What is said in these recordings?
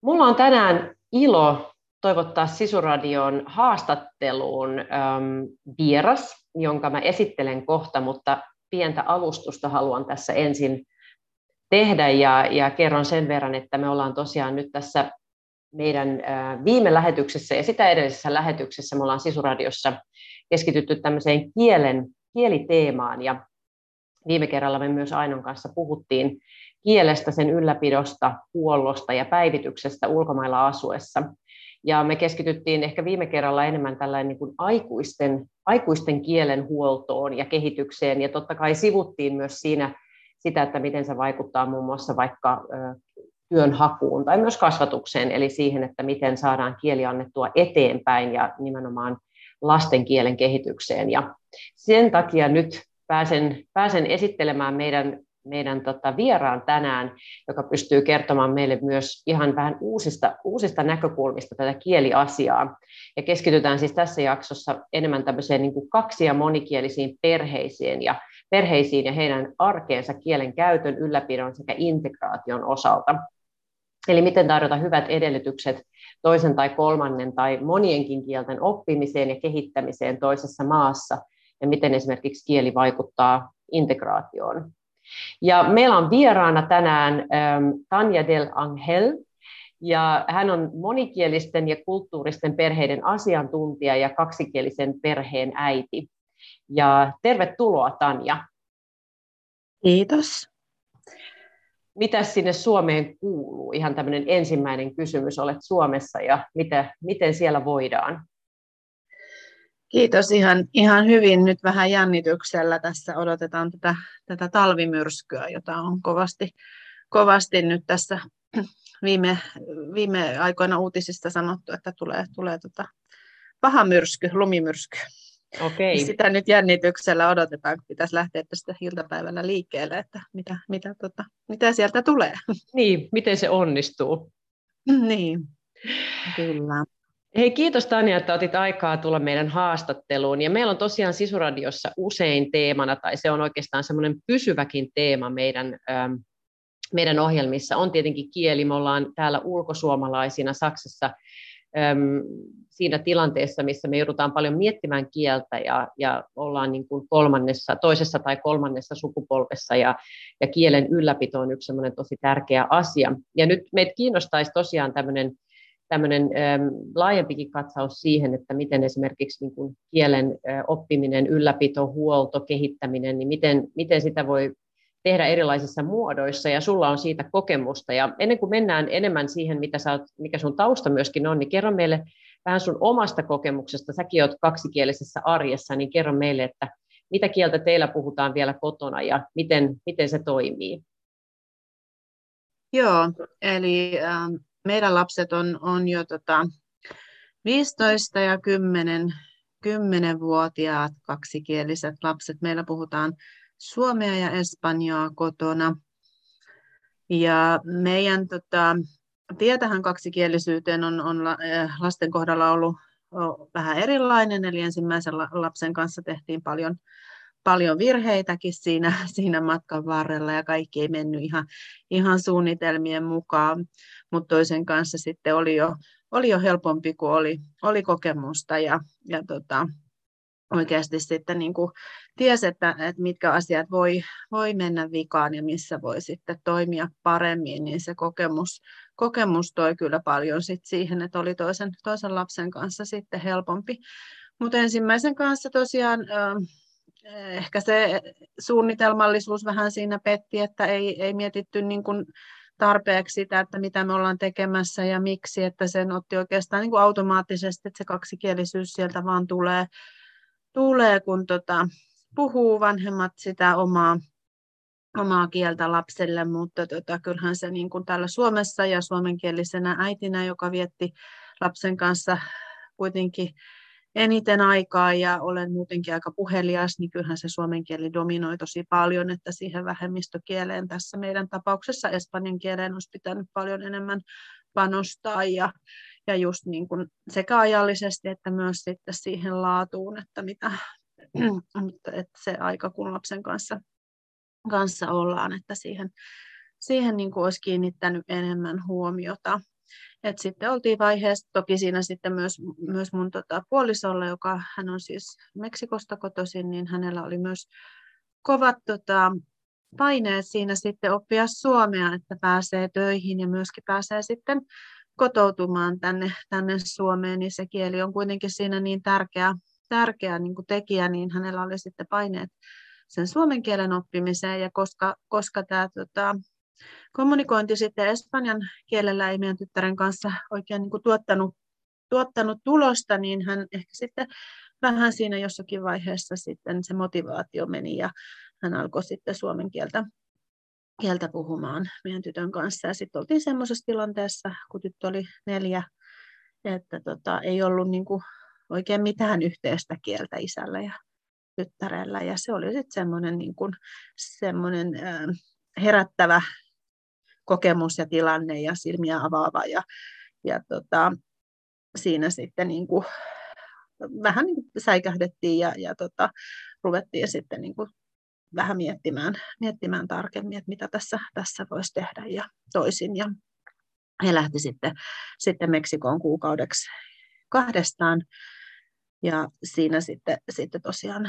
Mulla on tänään ilo toivottaa Sisuradion haastatteluun vieras, jonka mä esittelen kohta, mutta pientä alustusta haluan tässä ensin tehdä ja kerron sen verran, että me ollaan tosiaan nyt tässä meidän viime lähetyksessä ja sitä edellisessä lähetyksessä me ollaan Sisuradiossa keskitytty tämmöiseen kieliteemaan ja viime kerralla me myös Ainon kanssa puhuttiin kielestä, sen ylläpidosta, huollosta ja päivityksestä ulkomailla asuessa. Ja me keskityttiin ehkä viime kerralla enemmän tällainen niin kuin aikuisten kielen huoltoon ja kehitykseen. Ja totta kai sivuttiin myös siinä sitä, että miten se vaikuttaa muun muassa vaikka työnhakuun tai myös kasvatukseen, eli siihen, että miten saadaan kieli annettua eteenpäin ja nimenomaan lasten kielen kehitykseen. Ja sen takia nyt pääsen esittelemään meidän vieraan tänään, joka pystyy kertomaan meille myös ihan vähän uusista näkökulmista tätä kieliasiaa. Ja keskitytään siis tässä jaksossa enemmän tämmöiseen niin kuin kaksi- ja monikielisiin perheisiin ja heidän arkeensa kielen käytön, ylläpidon sekä integraation osalta. Eli miten tarjota hyvät edellytykset toisen tai kolmannen tai monienkin kielten oppimiseen ja kehittämiseen toisessa maassa, ja miten esimerkiksi kieli vaikuttaa integraatioon. Ja meillä on vieraana tänään Tania del Angel, ja hän on monikielisten ja kulttuuristen perheiden asiantuntija ja kaksikielisen perheen äiti. Ja tervetuloa, Tanja. Kiitos. Mitäs sinne Suomeen kuuluu? Ihan tämmöinen ensimmäinen kysymys. Olet Suomessa ja miten siellä voidaan? Kiitos ihan hyvin. Nyt vähän jännityksellä tässä odotetaan tätä talvimyrskyä, jota on kovasti nyt tässä viime aikoina uutisista sanottu, että tulee paha myrsky, lumimyrsky. Okei. Sitä nyt jännityksellä odotetaan, kun pitäisi lähteä tästä iltapäivällä liikkeelle, että mitä sieltä tulee. Niin, miten se onnistuu? Niin, kyllä. Hei, kiitos Tanja, että otit aikaa tulla meidän haastatteluun. Ja meillä on tosiaan Sisuradiossa usein teemana, tai se on oikeastaan semmoinen pysyväkin teema meidän ohjelmissa, on tietenkin kieli. Me ollaan täällä ulkosuomalaisina Saksassa siinä tilanteessa, missä me joudutaan paljon miettimään kieltä ja ollaan niin kuin toisessa tai kolmannessa sukupolvessa ja kielen ylläpito on yksi semmoinen tosi tärkeä asia. Ja nyt meitä kiinnostaisi tosiaan tämmöinen laajempikin katsaus siihen, että miten esimerkiksi niin kuin kielen oppiminen, ylläpito, huolto, kehittäminen, niin miten sitä voi tehdä erilaisissa muodoissa, ja sulla on siitä kokemusta. Ja ennen kuin mennään enemmän siihen, mikä sun tausta myöskin on, niin kerro meille vähän sun omasta kokemuksesta. Säkin oot kaksikielisessä arjessa, niin kerro meille, että mitä kieltä teillä puhutaan vielä kotona ja miten se toimii. Joo, eli meidän lapset on jo 15 ja 10-vuotiaat kaksikieliset lapset. Meillä puhutaan suomea ja espanjaa kotona. Ja meidän tie tähän kaksikielisyyteen on lasten kohdalla ollut vähän erilainen. Eli ensimmäisen lapsen kanssa tehtiin paljon virheitäkin siinä matkan varrella ja kaikki ei mennyt ihan suunnitelmien mukaan, mutta toisen kanssa sitten oli jo helpompi, kun oli kokemusta ja oikeasti sitten niin kuin tiesi, että mitkä asiat voi mennä vikaan ja missä voi sitten toimia paremmin, niin se kokemus toi kyllä paljon sit siihen, että oli toisen lapsen kanssa sitten helpompi. Mutta ensimmäisen kanssa tosiaan ehkä se suunnitelmallisuus vähän siinä petti, että ei mietitty niin kuin tarpeeksi sitä, että mitä me ollaan tekemässä ja miksi, että sen otti oikeastaan niin kuin automaattisesti, että se kaksikielisyys sieltä vaan tulee kun puhuu vanhemmat sitä omaa kieltä lapselle, mutta kyllähän se niin kuin täällä Suomessa ja suomenkielisenä äitinä, joka vietti lapsen kanssa kuitenkin eniten aikaa ja olen muutenkin aika puhelias, niin kyllähän se suomen kieli dominoi tosi paljon, että siihen vähemmistökieleen tässä meidän tapauksessa espanjan kieleen olisi pitänyt paljon enemmän panostaa ja just niin kuin sekä ajallisesti että myös sitten siihen laatuun, että että se aika kun lapsen kanssa ollaan, että siihen niin kuin olisi kiinnittänyt enemmän huomiota. Et sitten oltiin vaiheessa, toki siinä sitten myös mun puolisolla, hän on siis Meksikosta kotoisin, niin hänellä oli myös kovat paineet siinä sitten oppia suomea, että pääsee töihin ja myöskin pääsee sitten kotoutumaan tänne Suomeen, niin se kieli on kuitenkin siinä niin tärkeä niin kuin tekijä, niin hänellä oli sitten paineet sen suomen kielen oppimiseen, ja koska tämä kommunikointi sitten espanjan kielellä ei meidän tyttären kanssa oikein niin kuin tuottanut tulosta, niin hän ehkä sitten vähän siinä jossakin vaiheessa sitten se motivaatio meni, ja hän alkoi sitten suomen kieltä puhumaan meidän tytön kanssa. Ja sitten oltiin semmoisessa tilanteessa, kun tyttö oli 4, että ei ollut niin kuin oikein mitään yhteistä kieltä isällä ja tyttärellä. Ja se oli sitten semmoinen, niin kuin, semmoinen herättävä kokemus ja tilanne ja silmiä avaava. Ja siinä sitten niin kuin, vähän niin kuin säikähdettiin ja ruvettiin sitten niin kuin vähän miettimään tarkemmin, että mitä tässä voisi tehdä ja toisin. Ja he lähti sitten Meksikoon kuukaudeksi kahdestaan. Ja siinä sitten tosiaan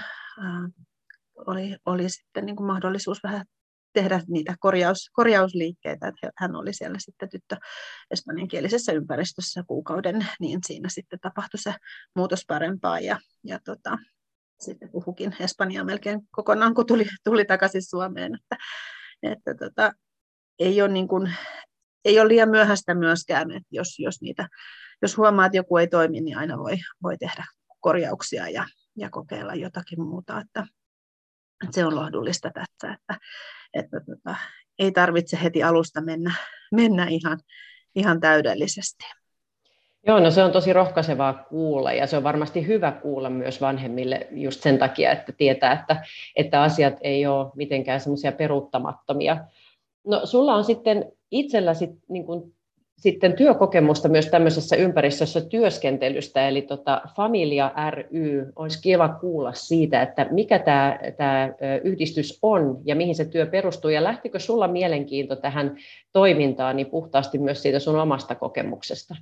oli sitten niin kuin mahdollisuus vähän tehdä niitä korjausliikkeitä, että hän oli siellä sitten tyttö espanjankielisessä ympäristössä kuukauden, niin siinä sitten tapahtui se muutos parempaan ja sitten puhukin espanjaa melkein kokonaan, kun tuli takaisin Suomeen, että ei ole niin kuin, ei ole liian myöhäistä myöskään, että jos huomaa, että joku ei toimi, niin aina voi tehdä korjauksia ja kokeilla jotakin muuta, että se on lohdullista tässä, että ei tarvitse heti alusta mennä ihan täydellisesti. Joo, no se on tosi rohkaisevaa kuulla, ja se on varmasti hyvä kuulla myös vanhemmille just sen takia, että tietää, että asiat ei ole mitenkään semmoisia peruuttamattomia. No sulla on sitten itselläsi niin kuin, sitten työkokemusta myös tämmöisessä ympäristössä työskentelystä, eli Familia ry, olisi kiva kuulla siitä, että mikä tämä yhdistys on ja mihin se työ perustuu, ja lähtikö sulla mielenkiinto tähän toimintaan niin puhtaasti myös siitä sun omasta kokemuksesta?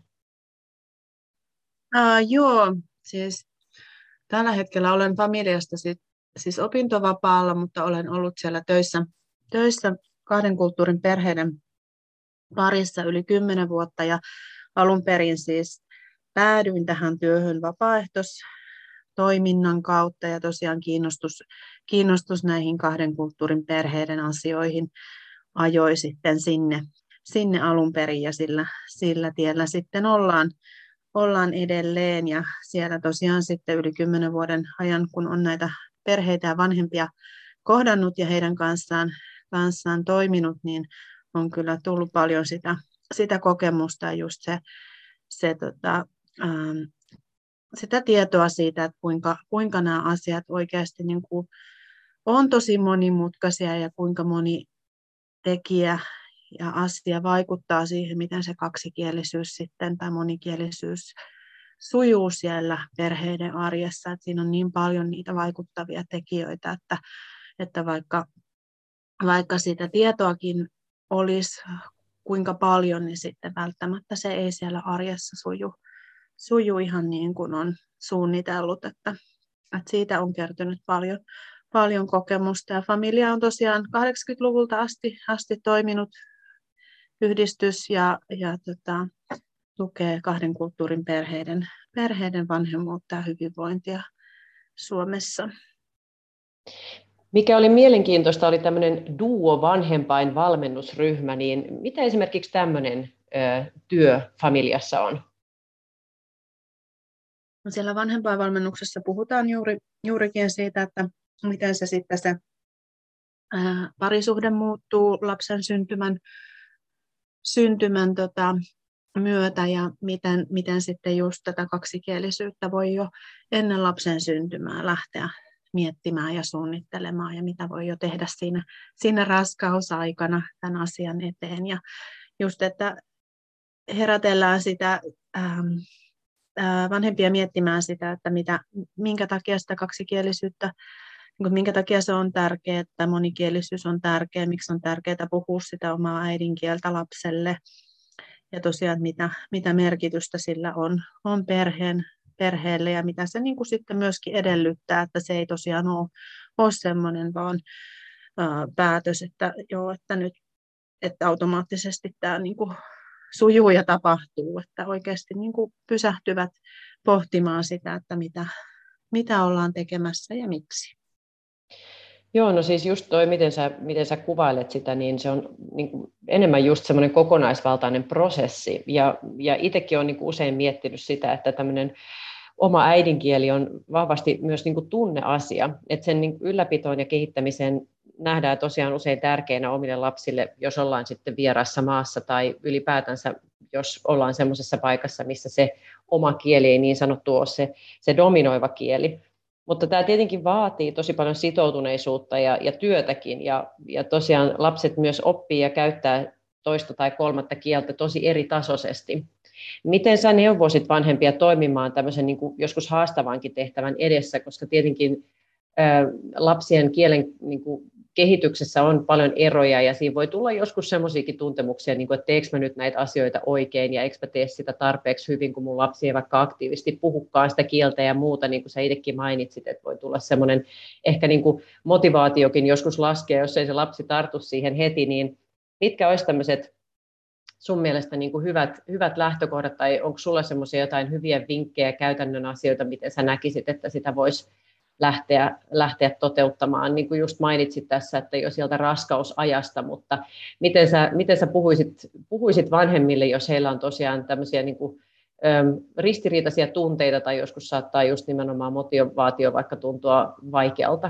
Joo, siis tällä hetkellä olen Familiasta siis opintovapaalla, mutta olen ollut siellä töissä kahden kulttuurin perheiden parissa yli 10 vuotta, ja alun perin siis päädyin tähän työhön vapaaehtoistoiminnan kautta, ja tosiaan kiinnostus näihin kahden kulttuurin perheiden asioihin ajoi sitten sinne alun perin, ja sillä tiellä sitten ollaan edelleen, ja siellä tosiaan sitten yli 10 vuoden ajan, kun on näitä perheitä ja vanhempia kohdannut ja heidän kanssaan toiminut, niin on kyllä tullut paljon sitä kokemusta ja just sitä tietoa siitä, että kuinka nämä asiat oikeasti niin kuin on tosi monimutkaisia ja kuinka moni tekijä ja asia vaikuttaa siihen, miten se kaksikielisyys sitten tai monikielisyys sujuu siellä perheiden arjessa. Että siinä on niin paljon niitä vaikuttavia tekijöitä, että vaikka sitä tietoakin olisi kuinka paljon, niin sitten välttämättä se ei siellä arjessa suju ihan niin kuin on suunnitellut. Että siitä on kertynyt paljon kokemusta. Ja Familia on tosiaan 80-luvulta asti toiminut yhdistys ja tukee kahden kulttuurin perheiden vanhemmuutta ja hyvinvointia Suomessa. Mikä oli mielenkiintoista, oli tämmöinen duo-vanhempainvalmennusryhmä, niin mitä esimerkiksi tämmöinen työ Familiassa on? No siellä vanhempainvalmennuksessa puhutaan juurikin siitä, että miten se sitten se parisuhde muuttuu lapsen syntymän myötä ja miten sitten just tätä kaksikielisyyttä voi jo ennen lapsen syntymää lähteä miettimään ja suunnittelemaan ja mitä voi jo tehdä siinä raskausaikana tämän asian eteen. Ja just, että herätellään sitä vanhempia miettimään sitä, että minkä takia sitä kaksikielisyyttä, minkä takia se on tärkeää, että monikielisyys on tärkeä, miksi on tärkeää puhua sitä omaa äidinkieltä lapselle. ja tosiaan mitä merkitystä sillä on perheelle ja mitä se niin kuin sitten myöskin edellyttää, että se ei tosiaan ole semmoinen vaan päätös, että joo, että nyt että automaattisesti tämä niin kuin sujuu ja tapahtuu, että oikeasti niin kuin pysähtyvät pohtimaan sitä, että mitä ollaan tekemässä ja miksi. Joo, no siis just toi, miten sä kuvailet sitä, niin se on niin kuin enemmän just semmoinen kokonaisvaltainen prosessi. Ja itsekin olen niin kuin usein miettinyt sitä, että tämmöinen oma äidinkieli on vahvasti myös niin kuin tunneasia, että sen niin kuin ylläpitoon ja kehittämiseen nähdään tosiaan usein tärkeänä omille lapsille, jos ollaan sitten vieraassa maassa tai ylipäätänsä, jos ollaan semmoisessa paikassa, missä se oma kieli ei niin sanottu ole se dominoiva kieli. Mutta tämä tietenkin vaatii tosi paljon sitoutuneisuutta ja työtäkin, ja tosiaan lapset myös oppii ja käyttää toista tai kolmatta kieltä tosi eri tasoisesti. Miten sä neuvoisit vanhempia toimimaan tämmöisen niin kuin joskus haastavankin tehtävän edessä, koska tietenkin lapsien kielen niin kuin kehityksessä on paljon eroja ja siinä voi tulla joskus semmoisiakin tuntemuksia, niin kuin, että teekö mä nyt näitä asioita oikein ja eikö mä tee sitä tarpeeksi hyvin, kun mun lapsi ei vaikka aktiivisesti puhukaan sitä kieltä ja muuta, niin kuin sä itsekin mainitsit, että voi tulla semmoinen ehkä niin kuin motivaatiokin joskus laskea, jos ei se lapsi tartu siihen heti, niin mitkä olisi tämmöiset sun mielestä niin kuin hyvät lähtökohdat, tai onko sulla semmoisia jotain hyviä vinkkejä, käytännön asioita, miten sä näkisit, että sitä voisi lähteä toteuttamaan, niin kuin just mainitsit tässä, että jo sieltä raskausajasta, mutta miten sä puhuisit vanhemmille, jos heillä on tosiaan tämmöisiä niin kuin, ristiriitaisia tunteita, tai joskus saattaa just nimenomaan motivaatio vaikka tuntua vaikealta?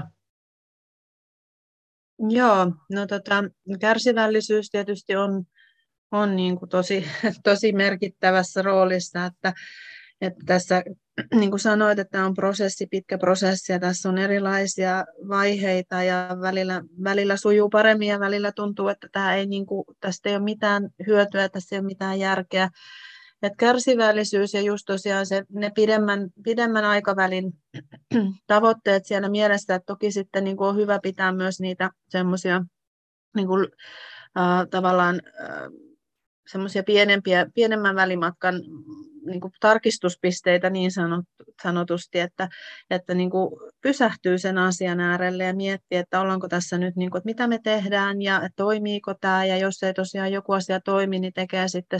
Joo, no kärsivällisyys tietysti on niin kuin tosi merkittävässä roolissa, että tässä niin kuin sanoit, että tämä on pitkä prosessi ja tässä on erilaisia vaiheita ja välillä sujuu paremmin ja välillä tuntuu, että tästä ei ole mitään hyötyä, tässä ei ole mitään järkeä. Että kärsivällisyys ja just tosiaan ne pidemmän aikavälin tavoitteet siellä mielessä, että toki sitten niin kuin on hyvä pitää myös niitä semmoisia niin kuin, tavallaan semmoisia pienemmän välimatkan niin kuin tarkistuspisteitä niin sanotusti, että niin kuin pysähtyy sen asian äärelle ja miettii, että ollaanko tässä nyt, niin kuin, että mitä me tehdään ja toimiiko tämä, ja jos ei tosiaan joku asia toimi, niin tekee sitten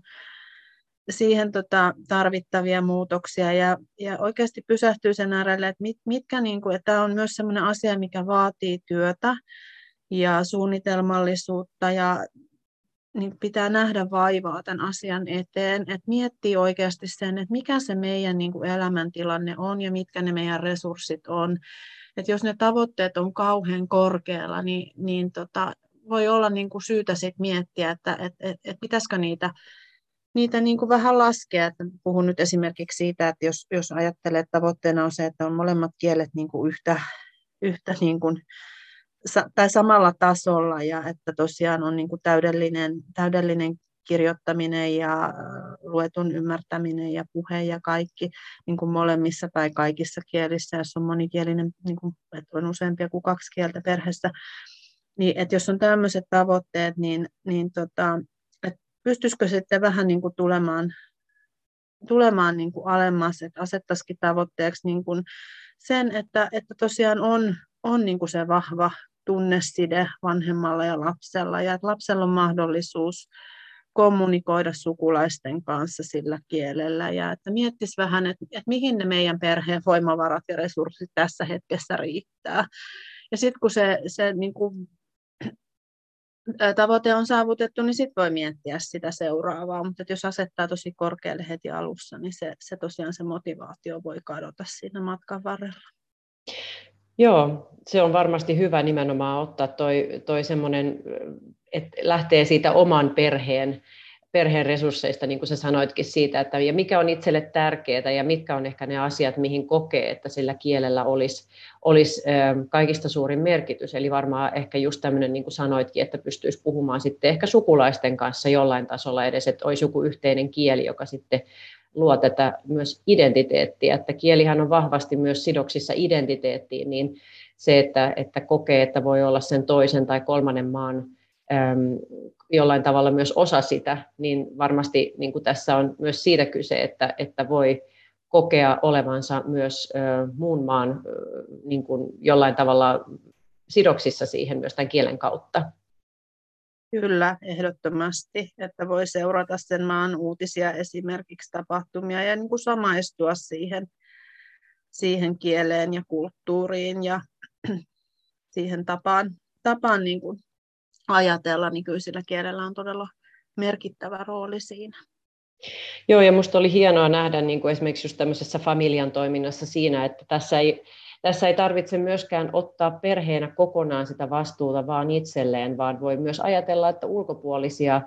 siihen tarvittavia muutoksia ja oikeasti pysähtyy sen äärelle, että mitkä, niin kuin, että tämä on myös sellainen asia, mikä vaatii työtä ja suunnitelmallisuutta ja niin pitää nähdä vaivaa tämän asian eteen, että miettii oikeasti sen, että mikä se meidän niin kuin elämäntilanne on ja mitkä ne meidän resurssit on. Että jos ne tavoitteet on kauhean korkealla, niin voi olla niin kuin syytä sit miettiä, että pitäisikö niitä niin kuin vähän laskea. Että puhun nyt esimerkiksi siitä, että jos ajattelee, että tavoitteena on se, että on molemmat kielet niin kuin yhtä niin kuin tai samalla tasolla ja että tosiaan on niin kuin täydellinen kirjoittaminen ja luetun ymmärtäminen ja puhe ja kaikki niin kuin molemmissa tai kaikissa kielissä, jos on monikielinen, niin kuin, että on useampia kuin 2 kieltä perheessä, niin että jos on tämmöiset tavoitteet, niin että pystyisikö sitten vähän niin kuin tulemaan niin kuin alemmas, että asettaisikin tavoitteeksi niin kuin sen, että tosiaan on niin kuin se vahva tunneside vanhemmalla ja lapsella, ja että lapsella on mahdollisuus kommunikoida sukulaisten kanssa sillä kielellä, ja että miettisi vähän, että mihin ne meidän perheen voimavarat ja resurssit tässä hetkessä riittää. Ja sitten kun se niin kuin tavoite on saavutettu, niin sitten voi miettiä sitä seuraavaa, mutta jos asettaa tosi korkealle heti alussa, niin se tosiaan se motivaatio voi kadota siinä matkan varrella. Joo, se on varmasti hyvä nimenomaan ottaa toi semmoinen, että lähtee siitä oman perheen resursseista, niin kuin sä sanoitkin siitä, että ja mikä on itselle tärkeää ja mitkä on ehkä ne asiat, mihin kokee, että sillä kielellä olisi kaikista suurin merkitys. Eli varmaan ehkä just tämmöinen, niin kuin sanoitkin, että pystyisi puhumaan sitten ehkä sukulaisten kanssa jollain tasolla edes, että olisi joku yhteinen kieli, joka sitten luo tätä myös identiteettiä, että kielihän on vahvasti myös sidoksissa identiteettiin, niin se, että kokee, että voi olla sen toisen tai kolmannen maan jollain tavalla myös osa sitä, niin varmasti niin kuin tässä on myös siitä kyse, että voi kokea olevansa myös muun maan niin kuin jollain tavalla sidoksissa siihen myös tämän kielen kautta. Kyllä, ehdottomasti, että voi seurata sen maan uutisia, esimerkiksi tapahtumia ja niin kuin samaistua siihen kieleen ja kulttuuriin ja siihen tapaan niin kuin ajatella, niin kyllä sillä kielellä on todella merkittävä rooli siinä. Joo, ja minusta oli hienoa nähdä niin kuin esimerkiksi just tämmöisessä familian toiminnassa siinä, että tässä ei tarvitse myöskään ottaa perheenä kokonaan sitä vastuuta vaan itselleen, vaan voi myös ajatella, että ulkopuolisia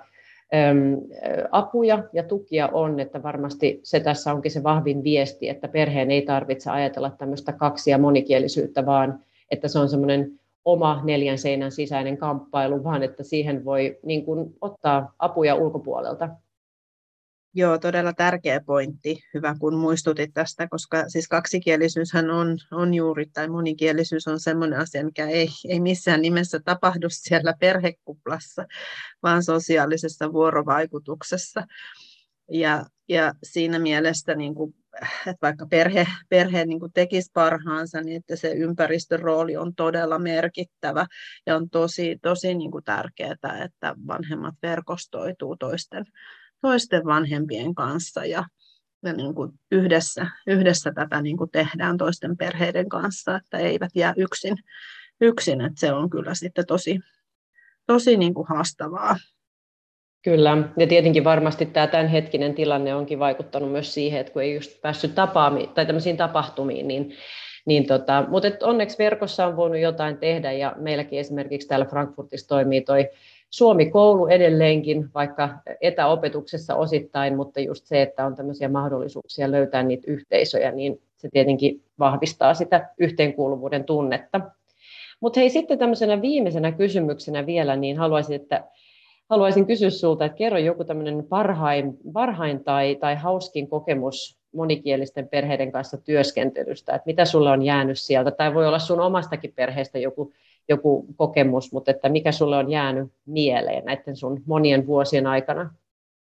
apuja ja tukia on, että varmasti se tässä onkin se vahvin viesti, että perheen ei tarvitse ajatella tämmöistä kaksi- ja monikielisyyttä, vaan että se on semmoinen oma neljän seinän sisäinen kamppailu, vaan että siihen voi niin kuin ottaa apuja ulkopuolelta. Joo, todella tärkeä pointti. Hyvä, kun muistutit tästä, koska siis kaksikielisyyshän on juuri, tai monikielisyys on sellainen asia, mikä ei missään nimessä tapahdu siellä perhekuplassa, vaan sosiaalisessa vuorovaikutuksessa. Ja siinä mielessä, niin kuin, että vaikka perhe niin kuin tekisi parhaansa, niin että se ympäristön rooli on todella merkittävä ja on tosi niin kuin tärkeää, että vanhemmat verkostoituu toisten vanhempien kanssa ja niin kuin yhdessä tätä niin kuin tehdään toisten perheiden kanssa, että eivät jää yksin, että se on kyllä sitten tosi niin kuin haastavaa. Kyllä, ja tietenkin varmasti tämä tämänhetkinen tilanne onkin vaikuttanut myös siihen, että kun ei just päässyt tai tämmöisiin tapahtumiin, mutta onneksi verkossa on voinut jotain tehdä, ja meilläkin esimerkiksi täällä Frankfurtissa toimii toi Suomi-koulu edelleenkin, vaikka etäopetuksessa osittain, mutta just se, että on tämmöisiä mahdollisuuksia löytää niitä yhteisöjä, niin se tietenkin vahvistaa sitä yhteenkuuluvuuden tunnetta. Mutta hei, sitten tämmöisenä viimeisenä kysymyksenä vielä, niin haluaisin kysyä sinulta, että kerro joku tämmöinen parhain tai hauskin kokemus monikielisten perheiden kanssa työskentelystä, että mitä sulle on jäänyt sieltä, tai voi olla sun omastakin perheestä joku kokemus, mutta että mikä sulle on jäänyt mieleen näiden sun monien vuosien aikana?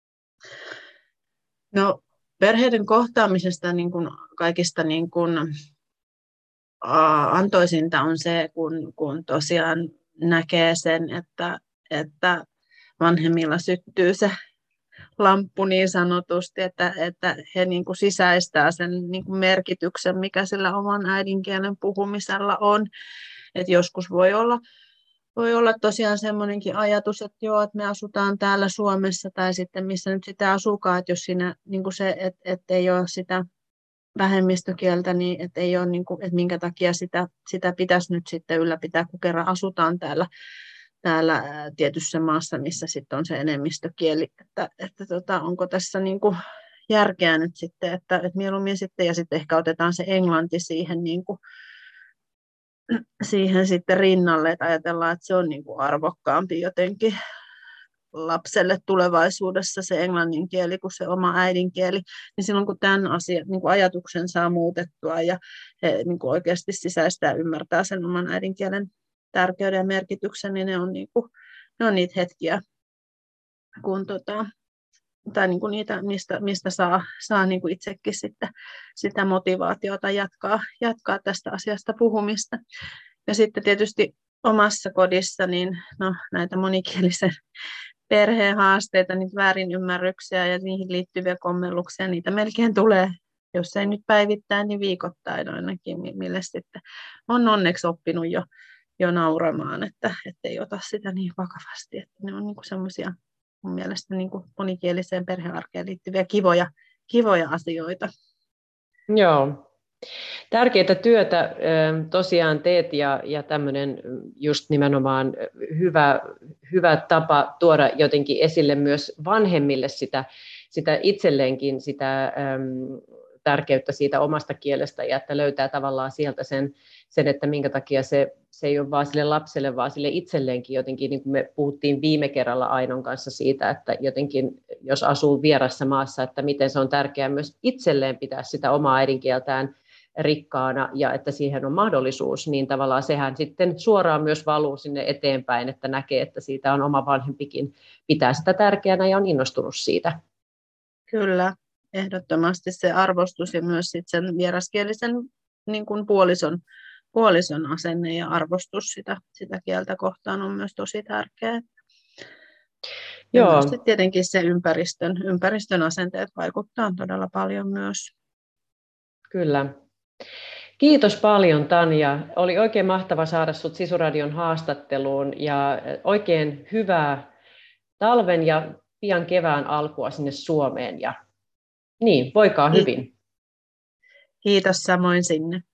No, perheiden kohtaamisesta niin kuin kaikista niin kuin, antoisinta on se, kun tosiaan näkee sen, että vanhemmilla syttyy se lamppu niin sanotusti, että he niin kuin sisäistää sen niin kuin merkityksen, mikä sillä oman äidinkielen puhumisella on. Et joskus voi olla tosiaan semmoinenkin ajatus, että joo, että me asutaan täällä Suomessa tai sitten missä nyt sitä asukaan, että jos siinä niin kuin se, että ei ole sitä vähemmistökieltä, niin että ei ole, niin kuin, että minkä takia sitä pitäisi nyt sitten ylläpitää, kun kerran asutaan täällä tietyssä maassa, missä sitten on se enemmistökieli, että onko tässä niin kuin järkeä nyt sitten, että mieluummin sitten, ja sitten ehkä otetaan se englanti siihen sitten rinnalle, että ajatellaan, että se on niin kuin arvokkaampi jotenkin lapselle tulevaisuudessa se englannin kieli kuin se oma äidinkieli, niin silloin kun tämän niin kuin ajatuksen saa muutettua ja he niin kuin oikeasti sisäistää ja ymmärtää sen oman äidinkielen tärkeyden ja merkityksen, niin ne on niitä hetkiä, kun tai niin kuin niitä, mistä saa niin kuin itsekin sitten sitä motivaatiota jatkaa tästä asiasta puhumista. Ja sitten tietysti omassa kodissa niin näitä monikielisen perheen haasteita, niitä väärinymmärryksiä ja niihin liittyviä kommelluksia, niitä melkein tulee, jos ei nyt päivittäin, niin viikoittain ainakin, mille sitten on onneksi oppinut jo nauramaan, että ei ota sitä niin vakavasti, että ne on niinku semmoisia mun mielestä niinku monikieliseen perhearkeen liittyviä kivoja asioita. Joo. Tärkeää työtä tosiaan teet ja tämmöinen just nimenomaan hyvä tapa tuoda jotenkin esille myös vanhemmille sitä itselleenkin sitä tärkeyttä siitä omasta kielestä ja että löytää tavallaan sieltä sen että minkä takia se ei ole vaan sille lapselle, vaan sille itselleenkin jotenkin, niin kuin me puhuttiin viime kerralla Ainon kanssa siitä, että jotenkin jos asuu vierassa maassa, että miten se on tärkeää myös itselleen pitää sitä omaa äidinkieltään rikkaana ja että siihen on mahdollisuus, niin tavallaan sehän sitten suoraan myös valuu sinne eteenpäin, että näkee, että siitä on oma vanhempikin pitää sitä tärkeänä ja on innostunut siitä. Kyllä, ehdottomasti se arvostus ja myös sit sen vieraskielisen niin kuin puolison asenne ja arvostus sitä kieltä kohtaan on myös tosi tärkeää. Ja Joo. myös tietenkin se ympäristön asenteet vaikuttaa todella paljon myös. Kyllä. Kiitos paljon, Tanja. Oli oikein mahtava saada sinut Sisuradion haastatteluun ja oikein hyvää talven ja pian kevään alkua sinne Suomeen. Ja niin, voikaa hyvin. Kiitos samoin sinne.